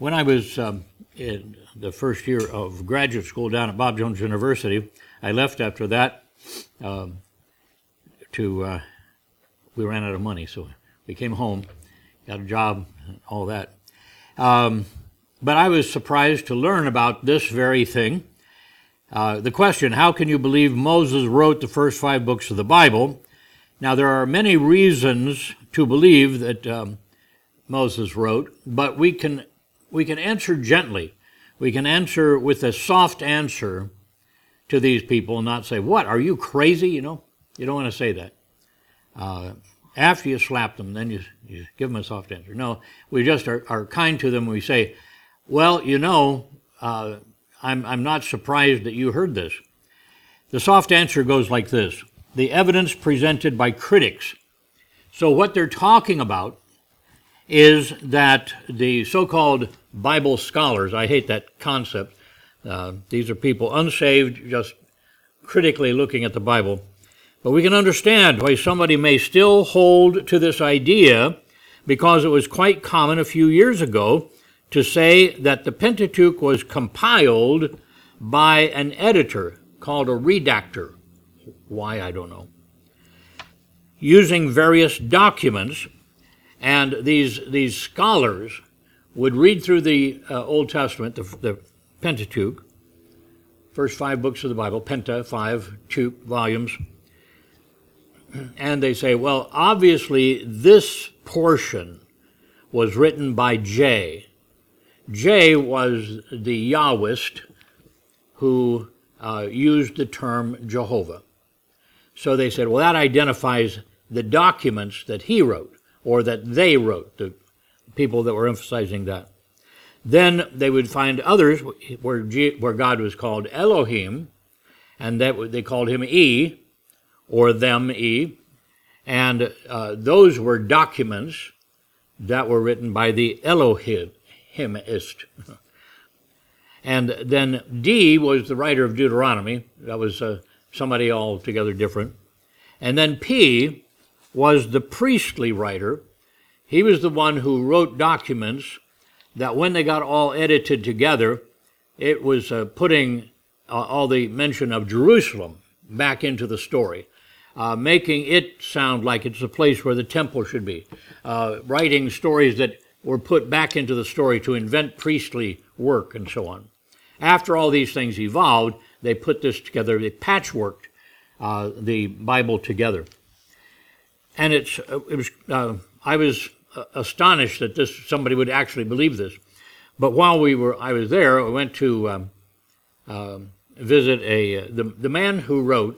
When I was in the first year of graduate school down at Bob Jones University, I left after that we ran out of money, so we came home, got a job, all that. But I was surprised to learn about this very thing. The question, how can you believe Moses wrote the first 5 books of the Bible? Now, there are many reasons to believe that Moses wrote, but we can answer gently. We can answer with a soft answer to these people and not say, what, are you crazy? You don't want to say that. After you slap them, then you give them a soft answer. No, we just are kind to them. We say, well, I'm not surprised that you heard this. The soft answer goes like this: the evidence presented by critics. So what they're talking about is that the so-called Bible scholars, I hate that concept, these are people unsaved, just critically looking at the Bible, but we can understand why somebody may still hold to this idea, because it was quite common a few years ago to say that the Pentateuch was compiled by an editor called a redactor. Why, I don't know. Using various documents, and these scholars would read through the Old Testament, the Pentateuch, first 5 books of the Bible, Penta, 5, 2 volumes, and they say, well, obviously this portion was written by J. J was the Yahwist who used the term Jehovah. So they said, well, that identifies the documents that he wrote, or that they wrote, the people that were emphasizing that. Then they would find others where God was called Elohim, and that they called him E, or them E, and those were documents that were written by the Elohimist. And then D was the writer of Deuteronomy. That was somebody altogether different. And then P was the priestly writer. He was the one who wrote documents that when they got all edited together, it was putting all the mention of Jerusalem back into the story, making it sound like it's the place where the temple should be, writing stories that were put back into the story to invent priestly work and so on. After all these things evolved, they put this together, they patchworked the Bible together. And I was astonished that somebody would actually believe this. But while I was there, I went to visit the man who wrote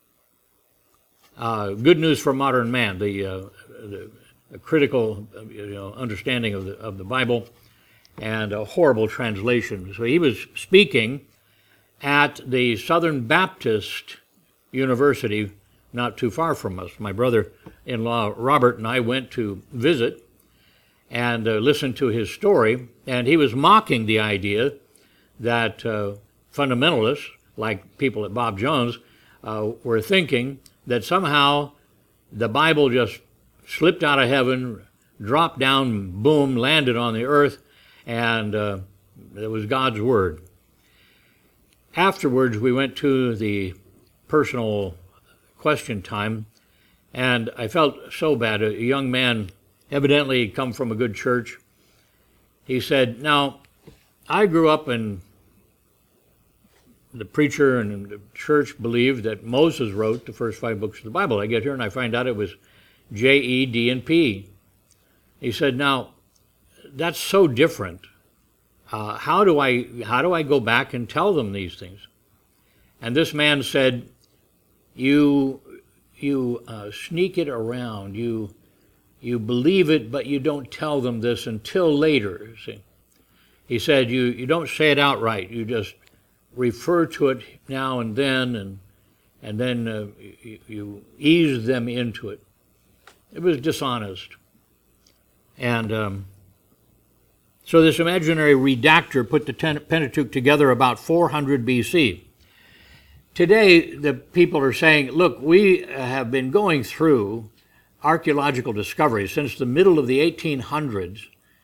Good News for Modern Man, the critical understanding of the Bible, and a horrible translation. So he was speaking at the Southern Baptist University not too far from us. My brother-in-law Robert and I went to visit and listened to his story, and he was mocking the idea that fundamentalists, like people at Bob Jones, were thinking that somehow the Bible just slipped out of heaven, dropped down, boom, landed on the earth, and it was God's Word. Afterwards, we went to the personal question time, and I felt so bad. A young man, evidently come from a good church, he said, now, I grew up in the preacher and the church believed that Moses wrote the first 5 books of the Bible. I get here and I find out it was J, E, D, and P. He said, now, that's so different. How do I go back and tell them these things? And this man said, you sneak it around. You believe it, but you don't tell them this until later. See? He said, you don't say it outright. You just refer to it now and then, and then you ease them into it. It was dishonest. And so this imaginary redactor put the Pentateuch together about 400 BC. Today, the people are saying, look, we have been going through archaeological discoveries since the middle of the 1800s,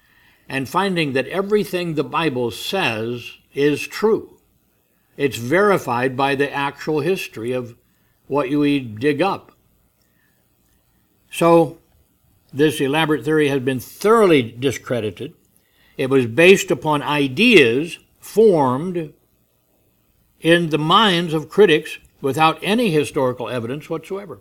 and finding that everything the Bible says is true. It's verified by the actual history of what we dig up. So this elaborate theory has been thoroughly discredited. It was based upon ideas formed in the minds of critics without any historical evidence whatsoever.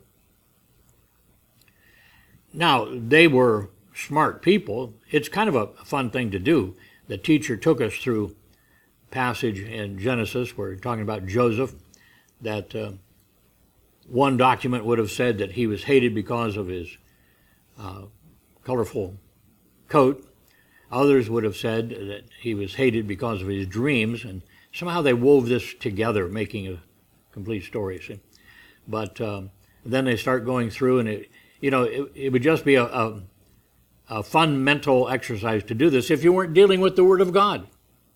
Now, they were smart people. It's kind of a fun thing to do. The teacher took us through a passage in Genesis where we're talking about Joseph, that one document would have said that he was hated because of his colorful coat. Others would have said that he was hated because of his dreams, and somehow they wove this together, making a complete story. See? But then they start going through, and it would just be a fun mental exercise to do this if you weren't dealing with the Word of God.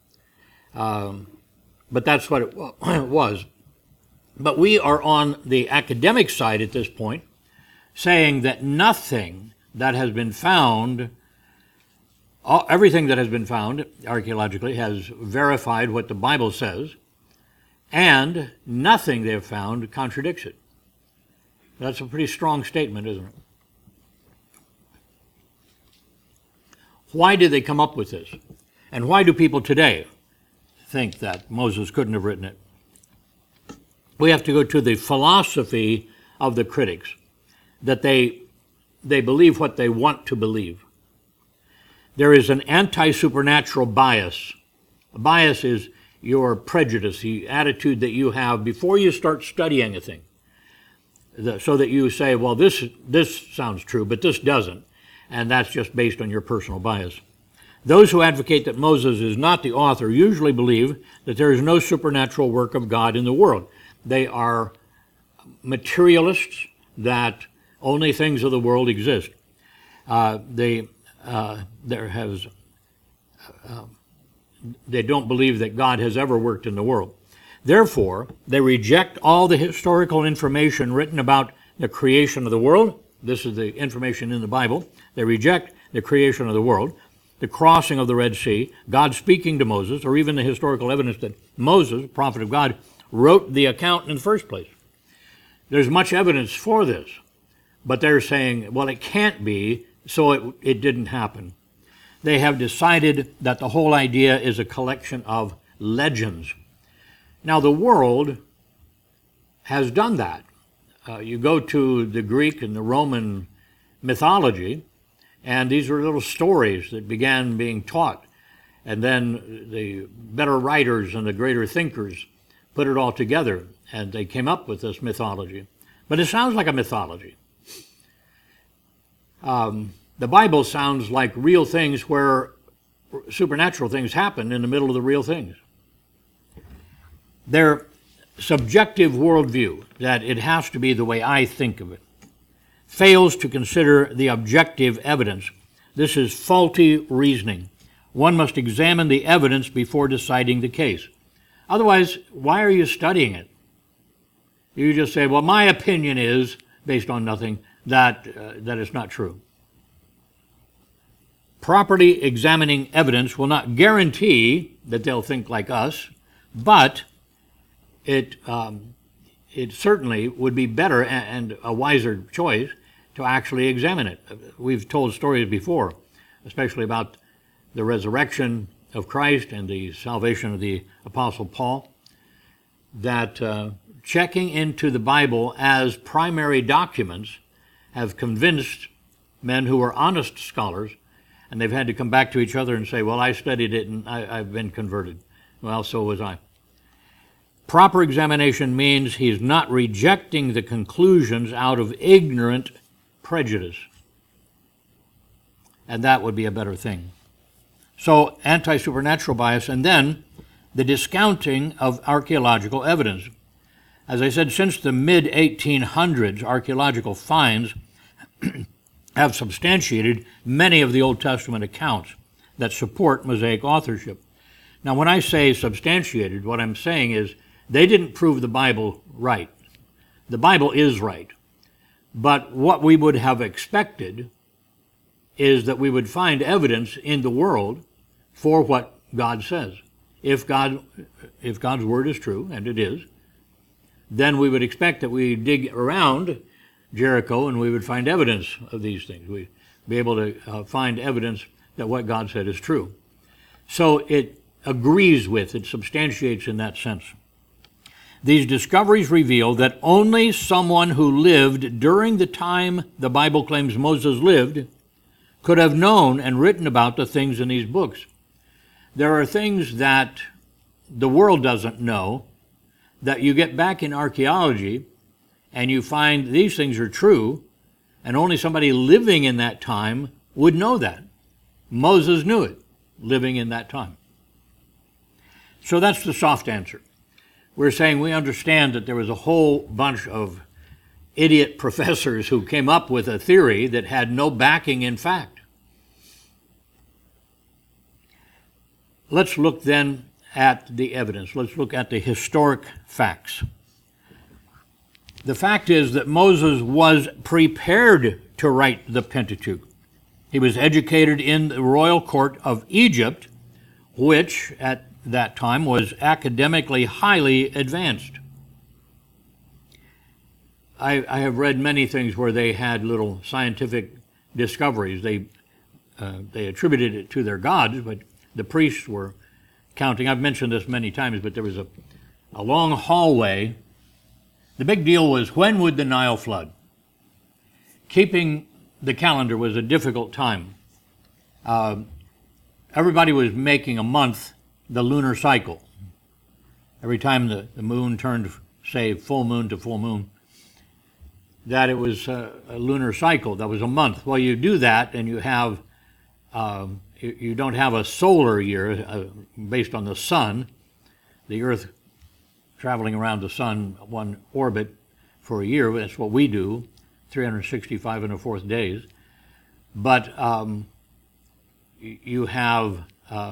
But that's what it was. But we are on the academic side at this point, saying that nothing that has been found, everything that has been found archaeologically has verified what the Bible says, and nothing they have found contradicts it. That's a pretty strong statement, isn't it? Why did they come up with this? And why do people today think that Moses couldn't have written it? We have to go to the philosophy of the critics, that they believe what they want to believe. There is an anti-supernatural bias. A bias is your prejudice, the attitude that you have before you start studying a thing, so that you say, well, this sounds true, but this doesn't, and that's just based on your personal bias. Those who advocate that Moses is not the author usually believe that there is no supernatural work of God in the world. They are materialists, that only things of the world exist. They don't believe that God has ever worked in the world. Therefore, they reject all the historical information written about the creation of the world. This is the information in the Bible. They reject the creation of the world, the crossing of the Red Sea, God speaking to Moses, or even the historical evidence that Moses, prophet of God, wrote the account in the first place. There's much evidence for this, but they're saying, well, it can't be, so it didn't happen. They have decided that the whole idea is a collection of legends. Now, the world has done that. You go to the Greek and the Roman mythology, and these were little stories that began being taught. And then the better writers and the greater thinkers put it all together, and they came up with this mythology. But it sounds like a mythology. The Bible sounds like real things where supernatural things happen in the middle of the real things. Their subjective worldview, that it has to be the way I think of it, fails to consider the objective evidence. This is faulty reasoning. One must examine the evidence before deciding the case. Otherwise, why are you studying it? You just say, well, my opinion is, based on nothing, that it's not true. Properly examining evidence will not guarantee that they'll think like us, but it certainly would be better and a wiser choice to actually examine it. We've told stories before, especially about the resurrection of Christ and the salvation of the Apostle Paul, that checking into the Bible as primary documents have convinced men who are honest scholars, and they've had to come back to each other and say, well, I studied it and I've been converted. Well, so was I. Proper examination means he's not rejecting the conclusions out of ignorant prejudice. And that would be a better thing. So, anti-supernatural bias, and then the discounting of archaeological evidence. As I said, since the mid-1800s, archaeological finds have substantiated many of the Old Testament accounts that support Mosaic authorship. Now, when I say substantiated, what I'm saying is they didn't prove the Bible right. The Bible is right. But what we would have expected is that we would find evidence in the world for what God says. If God's word is true, and it is, then we would expect that we dig around Jericho and we would find evidence of these things. We'd be able to find evidence that what God said is true. So it agrees with, it substantiates in that sense. These discoveries reveal that only someone who lived during the time the Bible claims Moses lived could have known and written about the things in these books. There are things that the world doesn't know that you get back in archaeology and you find these things are true, and only somebody living in that time would know that. Moses knew it, living in that time. So that's the soft answer. We're saying we understand that there was a whole bunch of idiot professors who came up with a theory that had no backing in fact. Let's look then at the evidence. Let's look at the historic facts. The fact is that Moses was prepared to write the Pentateuch. He was educated in the royal court of Egypt, which at that time was academically highly advanced. I have read many things where they had little scientific discoveries. They attributed it to their gods, but the priests were counting. I've mentioned this many times, but there was a long hallway. The big deal was, when would the Nile flood? Keeping the calendar was a difficult time. Everybody was making a month the lunar cycle. Every time the moon turned, say, full moon to full moon, that it was a lunar cycle. That was a month. Well, you do that, and you have you don't have a solar year based on the sun, the Earth traveling around the sun one orbit for a year. That's what we do, 365 and a fourth days. But you have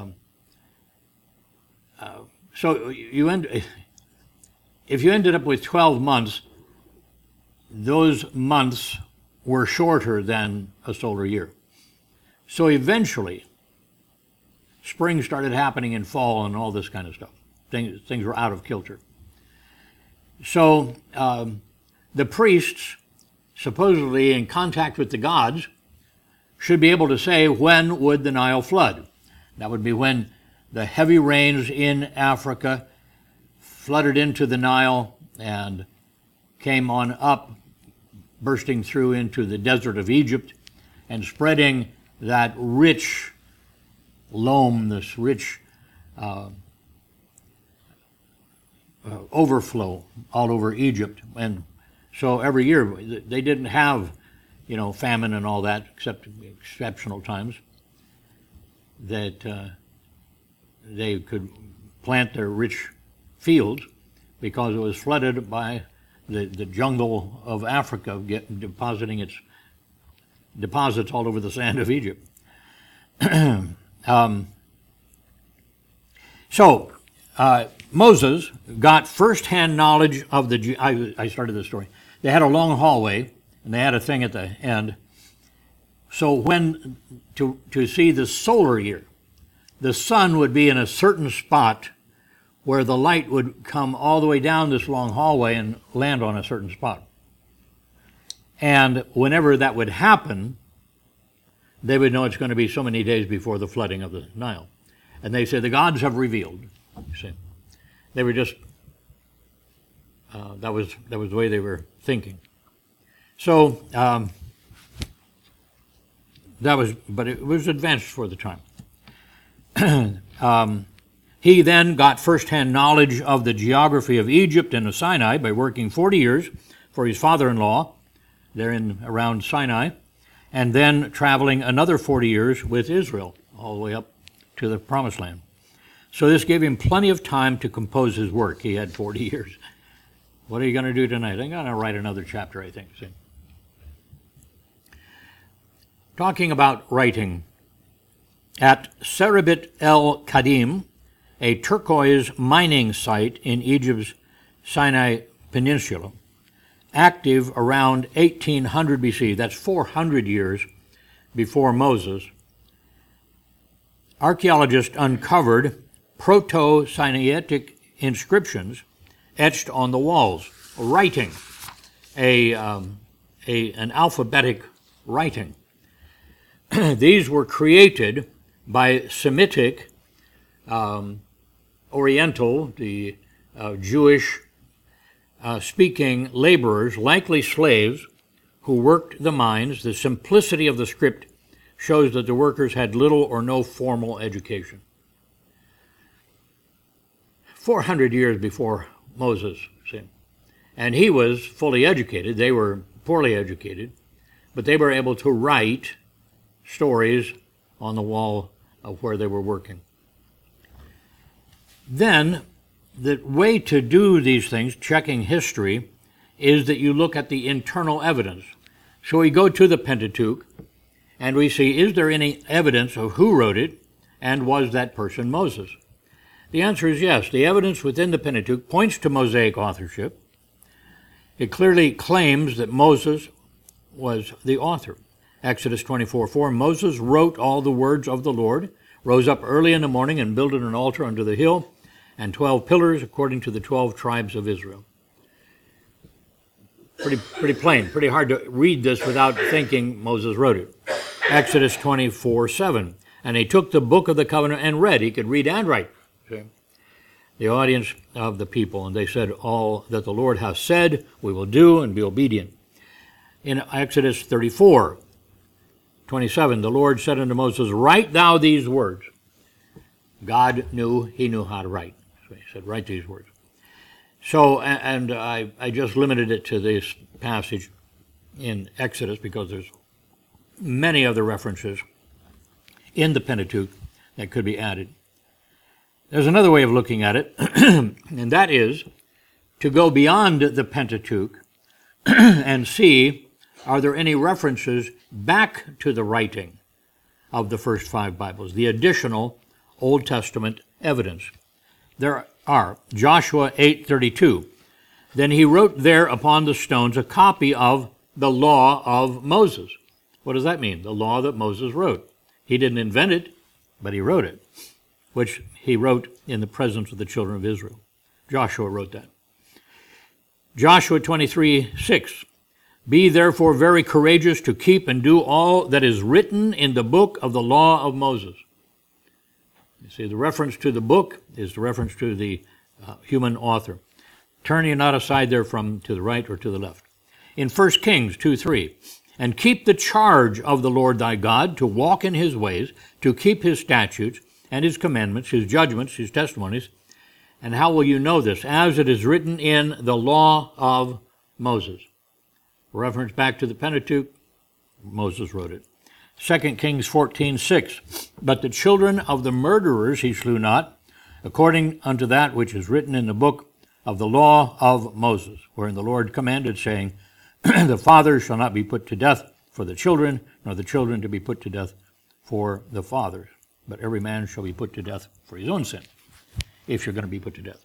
so if you ended up with 12 months, those months were shorter than a solar year. So eventually, spring started happening in fall and all this kind of stuff. Things were out of kilter. So the priests, supposedly in contact with the gods, should be able to say, when would the Nile flood? That would be when the heavy rains in Africa flooded into the Nile and came on up, bursting through into the desert of Egypt and spreading that rich loam, this rich overflow all over Egypt. And so every year they didn't have, famine and all that, except exceptional times, that they could plant their rich fields because it was flooded by the jungle of Africa depositing its deposits all over the sand of Egypt. So Moses got first-hand knowledge of I started this story. They had a long hallway, and they had a thing at the end. So when, to see the solar year, the sun would be in a certain spot where the light would come all the way down this long hallway and land on a certain spot. And whenever that would happen, they would know it's going to be so many days before the flooding of the Nile. And they said, the gods have revealed. You see. They were just, that was the way they were thinking. So, but it was advanced for the time. He then got first-hand knowledge of the geography of Egypt and of Sinai by working 40 years for his father-in-law there around Sinai, and then traveling another 40 years with Israel all the way up to the Promised Land. So this gave him plenty of time to compose his work. He had 40 years. What are you going to do tonight? I'm going to write another chapter, I think. See? Talking about writing, at Serabit el Kadim, a turquoise mining site in Egypt's Sinai Peninsula, active around 1800 BC, that's 400 years before Moses, archaeologists uncovered Proto-Sinaitic inscriptions etched on the walls, writing, an alphabetic writing. These were created by Semitic, Oriental, the Jewish speaking laborers, likely slaves, who worked the mines. The simplicity of the script shows that the workers had little or no formal education. 400 years before Moses, see? And he was fully educated. They were poorly educated, but they were able to write stories on the wall of where they were working. Then, the way to do these things, checking history, is that you look at the internal evidence. So we go to the Pentateuch, and we see, is there any evidence of who wrote it, and was that person Moses? The answer is yes. The evidence within the Pentateuch points to Mosaic authorship. It clearly claims that Moses was the author. Exodus 24:4, Moses wrote all the words of the Lord, rose up early in the morning and builded an altar under the hill, and 12 pillars according to the 12 tribes of Israel. Pretty plain, pretty hard to read this without thinking Moses wrote it. Exodus 24:7, and he took the book of the covenant and read. He could read and write. See? The audience of the people, and they said, all that the Lord hath said, we will do and be obedient. In Exodus 34:27, the Lord said unto Moses, write thou these words. God knew, he knew how to write. So he said, write these words. So, and I just limited it to this passage in Exodus because there's many other references in the Pentateuch that could be added. There's another way of looking at it, and that is to go beyond the Pentateuch and see, are there any references back to the writing of the first 5 Bibles, the additional Old Testament evidence? There are. Joshua 8:32. Then he wrote there upon the stones a copy of the law of Moses. What does that mean? The law that Moses wrote. He didn't invent it, but he wrote it, which he wrote in the presence of the children of Israel. Joshua wrote that. Joshua 23:6. Be therefore very courageous to keep and do all that is written in the book of the law of Moses. You see, the reference to the book is the reference to the human author. Turn ye not aside therefrom to the right or to the left. In 1 Kings 2:3, and keep the charge of the Lord thy God, to walk in his ways, to keep his statutes and his commandments, his judgments, his testimonies. And how will you know this? As it is written in the law of Moses. Reference back to the Pentateuch, Moses wrote it. 2 Kings 14:6, but the children of the murderers he slew not, according unto that which is written in the book of the law of Moses, wherein the Lord commanded, saying, the fathers shall not be put to death for the children, nor the children to be put to death for the fathers, but every man shall be put to death for his own sin, if you're going to be put to death.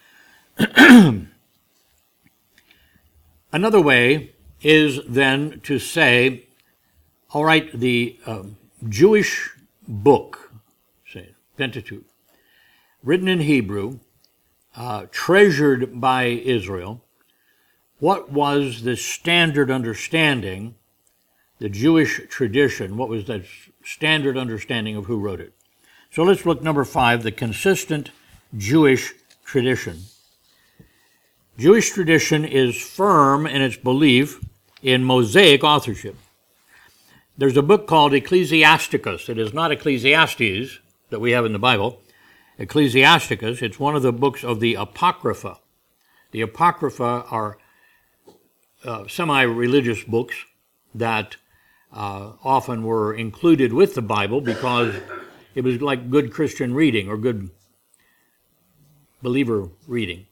Another way is then to say, all right, the Jewish book, say Pentateuch, written in Hebrew, treasured by Israel, what was the standard understanding, the Jewish tradition, what was the standard understanding of who wrote it? So let's look number 5, the consistent Jewish tradition. Jewish tradition is firm in its belief in Mosaic authorship. There's a book called Ecclesiasticus. It is not Ecclesiastes that we have in the Bible. Ecclesiasticus, it's one of the books of the Apocrypha. The Apocrypha are semi-religious books that often were included with the Bible because it was like good Christian reading or good believer reading.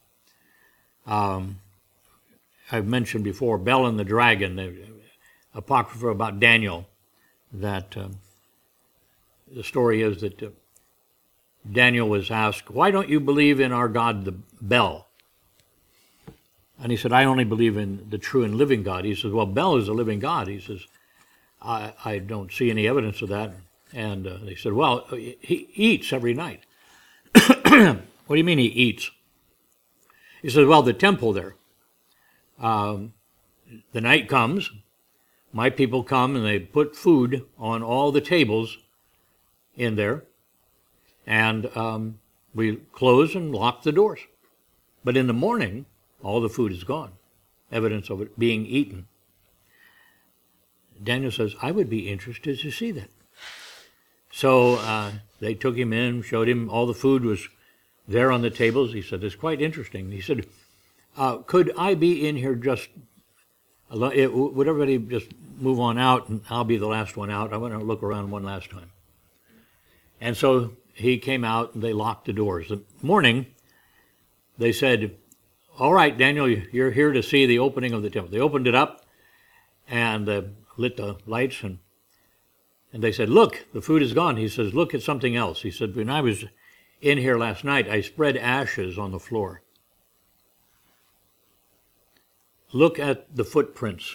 I've mentioned before Bel and the Dragon, the Apocrypha about Daniel, that the story is that Daniel was asked, why don't you believe in our God, the Bel? And he said, I only believe in the true and living God. He says, well, Bel is a living God. He says, I don't see any evidence of that. And they said, well, he eats every night. What do you mean he eats? He said, well, the temple there, the night comes, my people come and they put food on all the tables in there, and we close and lock the doors. But in the morning, all the food is gone, evidence of it being eaten. Daniel says, I would be interested to see that. So they took him in, showed him all the food was there on the tables. He said, it's quite interesting. He said, could I be in here just, would everybody just move on out and I'll be the last one out. I want to look around one last time. And so he came out and they locked the doors. The morning, they said, all right, Daniel, you're here to see the opening of the temple. They opened it up and lit the lights, and they said, look, the food is gone. He says, look at something else. He said, when I was in here last night, I spread ashes on the floor. Look at the footprints.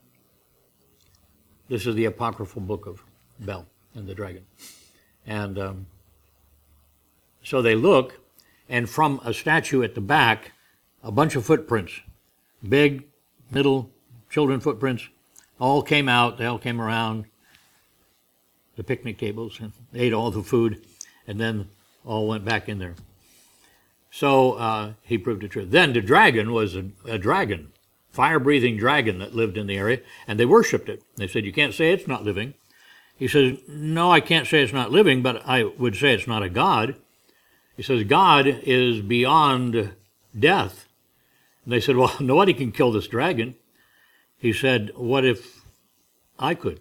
This is the apocryphal book of Bel and the dragon. And so they look, and from a statue at the back, a bunch of footprints, big, middle, children footprints, all came out, they all came around the picnic tables and ate all the food, and then all went back in there. So he proved it true. Then the dragon was a dragon, fire-breathing dragon that lived in the area, and they worshipped it. They said, you can't say it's not living. He says, no, I can't say it's not living, but I would say it's not a god. He says, God is beyond death. And they said, well, nobody can kill this dragon. He said, what if I could?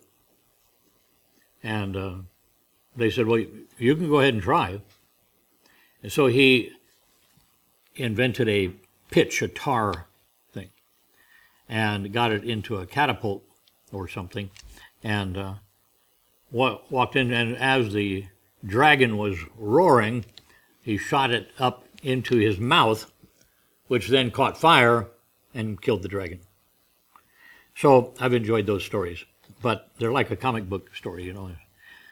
And they said, well, you can go ahead and try. And so he invented a pitch, a tar thing, and got it into a catapult or something, and walked in, and as the dragon was roaring, he shot it up into his mouth, which then caught fire and killed the dragon. So I've enjoyed those stories, but they're like a comic book story, you know.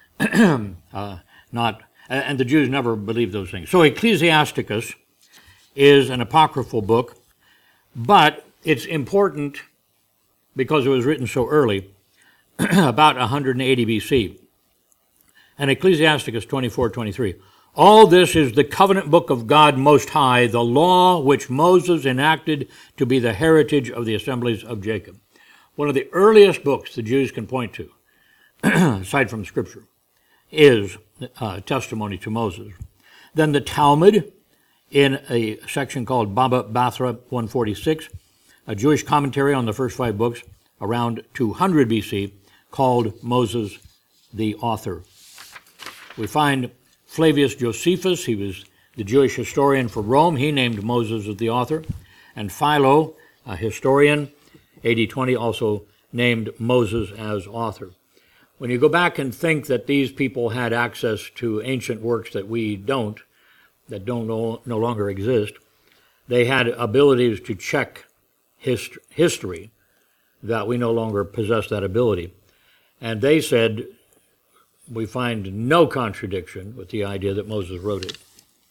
And the Jews never believed those things. So Ecclesiasticus is an apocryphal book, but it's important because it was written so early, about 180 BC. And Ecclesiasticus 24:23. All this is the covenant book of God Most High, the law which Moses enacted to be the heritage of the assemblies of Jacob. One of the earliest books the Jews can point to, aside from Scripture, is testimony to Moses. Then the Talmud, in a section called Baba Bathra 146, a Jewish commentary on the first 5 books, around 200 BC, called Moses the author. We find Flavius Josephus, he was the Jewish historian for Rome, he named Moses as the author, and Philo, a historian, AD 20, also named Moses as author. When you go back and think that these people had access to ancient works that we don't, that no longer exist, they had abilities to check history, that we no longer possess that ability. And they said, we find no contradiction with the idea that Moses wrote it.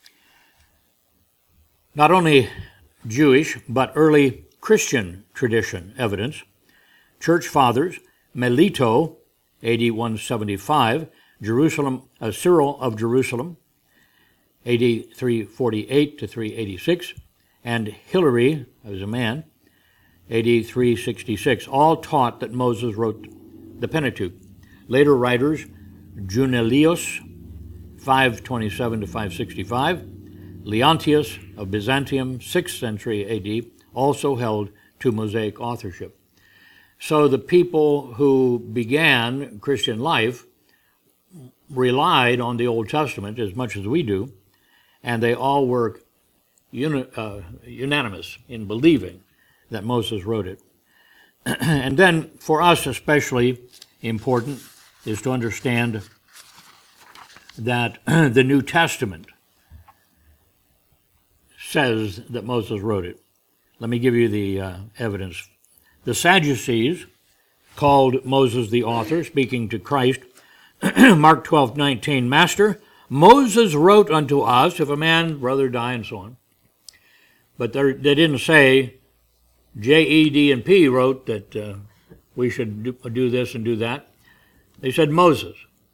Not only Jewish, but early Christian tradition evidence. Church fathers, Melito, AD 175, Cyril of Jerusalem, AD 348 to 386, and Hilary, as a man, AD 366, all taught that Moses wrote the Pentateuch. Later writers, Junelius, 527 to 565, Leontius of Byzantium, 6th century AD, also held to Mosaic authorship. So the people who began Christian life relied on the Old Testament as much as we do, and they all were unanimous in believing that Moses wrote it. And then for us especially important is to understand that the New Testament says that Moses wrote it. Let me give you the evidence. The Sadducees called Moses the author, speaking to Christ. Mark 12:19, Master, Moses wrote unto us, if a man, brother, die, and so on. But they didn't say, J, E, D, and P wrote that we should do this and do that. They said Moses.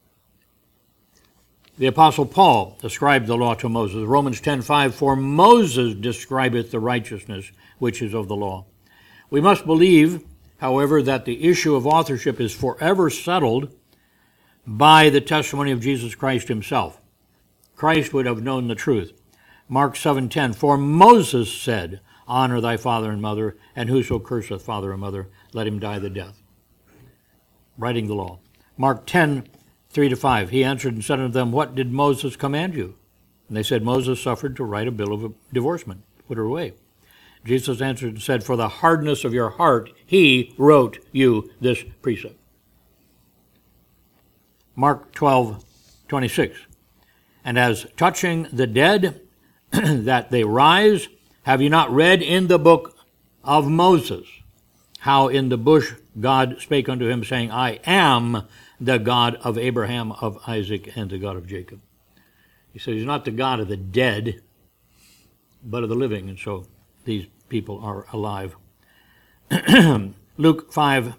The Apostle Paul ascribed the law to Moses. Romans 10:5, for Moses describeth the righteousness which is of the law. We must believe, however, that the issue of authorship is forever settled by the testimony of Jesus Christ himself. Christ would have known the truth. Mark 7:10, for Moses said, honor thy father and mother, and whoso curseth father or mother, let him die the death. Writing the law. Mark 10:3-5, he answered and said unto them, what did Moses command you? And they said, Moses suffered to write a bill of divorcement, put her away. Jesus answered and said, for the hardness of your heart, he wrote you this precept. Mark 12:26, and as touching the dead, that they rise, have you not read in the book of Moses, how in the bush God spake unto him, saying, I am the God of Abraham, of Isaac, and the God of Jacob. He says he's not the God of the dead, but of the living, and so these people are alive. Luke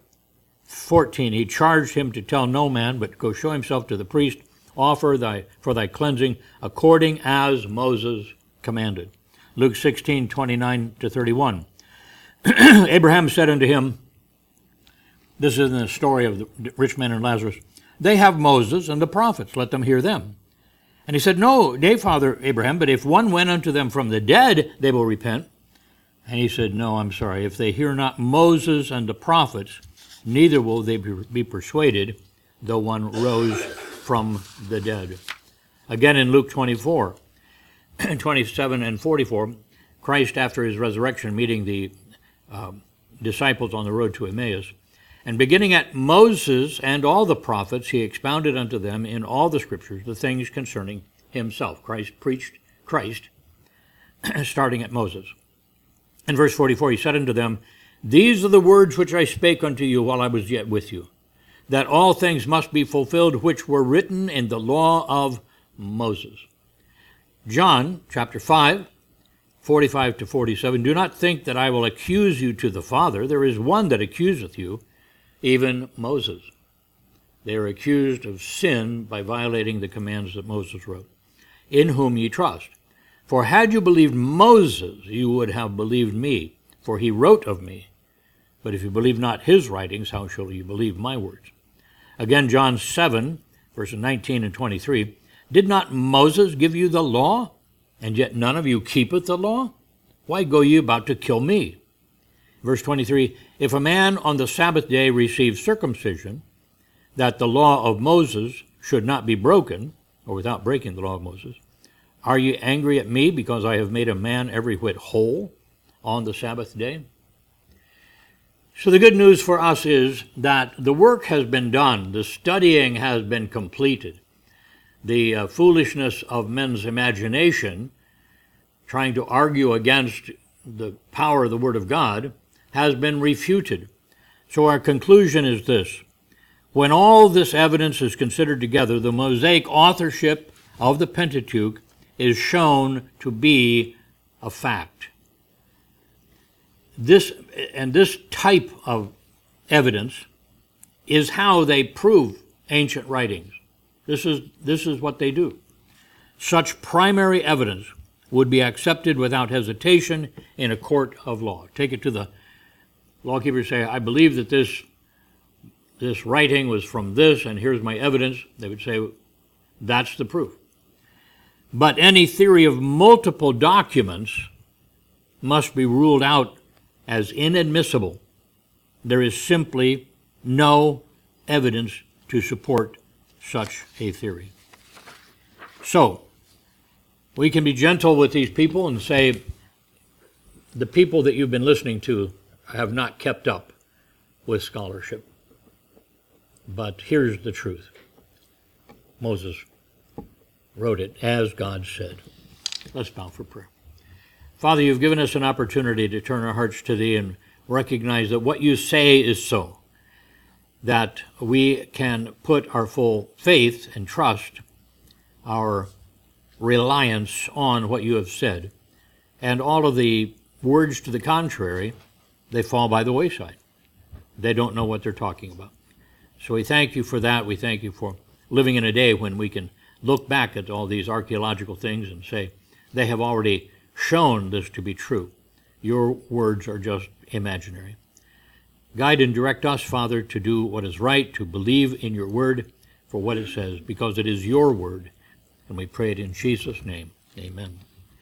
5:14, he charged him to tell no man, but go show himself to the priest, offer for thy cleansing, according as Moses commanded. Luke 16:29-31. Abraham said unto him, this is in the story of the rich man and Lazarus, they have Moses and the prophets, let them hear them. And he said, no, nay, Father Abraham, but if one went unto them from the dead, they will repent. And he said, no, I'm sorry, if they hear not Moses and the prophets, neither will they be persuaded, though one rose from the dead. Again in Luke 24, 27 and 44, Christ, after his resurrection, meeting the disciples on the road to Emmaus, and beginning at Moses and all the prophets, he expounded unto them in all the scriptures the things concerning himself. Christ preached Christ, starting at Moses. In verse 44, he said unto them, these are the words which I spake unto you while I was yet with you, that all things must be fulfilled which were written in the law of Moses. John chapter 5, 45-47, do not think that I will accuse you to the Father. There is one that accuseth you, even Moses. They are accused of sin by violating the commands that Moses wrote, in whom ye trust. For had you believed Moses, you would have believed me, for he wrote of me. But if you believe not his writings, how shall you believe my words? Again, John 7, verses 19 and 23, did not Moses give you the law, and yet none of you keepeth the law? Why go ye about to kill me? Verse 23, if a man on the Sabbath day receive circumcision, that the law of Moses should not be broken, or without breaking the law of Moses, are ye angry at me because I have made a man every whit whole on the Sabbath day? So the good news for us is that the work has been done, the studying has been completed. The foolishness of men's imagination, trying to argue against the power of the Word of God, has been refuted. So our conclusion is this. When all this evidence is considered together, the Mosaic authorship of the Pentateuch is shown to be a fact. This type of evidence is how they prove ancient writings. This is what they do. Such primary evidence would be accepted without hesitation in a court of law. Take it to the lawkeeper, say, I believe that this writing was from this, and here's my evidence. They would say, that's the proof. But any theory of multiple documents must be ruled out as inadmissible. There is simply no evidence to support such a theory. So, we can be gentle with these people and say, the people that you've been listening to have not kept up with scholarship. But here's the truth. Moses wrote it as God said. Let's bow for prayer. Father, you've given us an opportunity to turn our hearts to Thee and recognize that what you say is so. that we can put our full faith and trust, our reliance on what you have said. And all of the words to the contrary, they fall by the wayside. They don't know what they're talking about. So we thank you for that. We thank you for living in a day when we can look back at all these archaeological things and say, they have already shown this to be true. Your words are just imaginary. Guide and direct us, Father, to do what is right, to believe in your word for what it says, because it is your word. And we pray it in Jesus' name. Amen.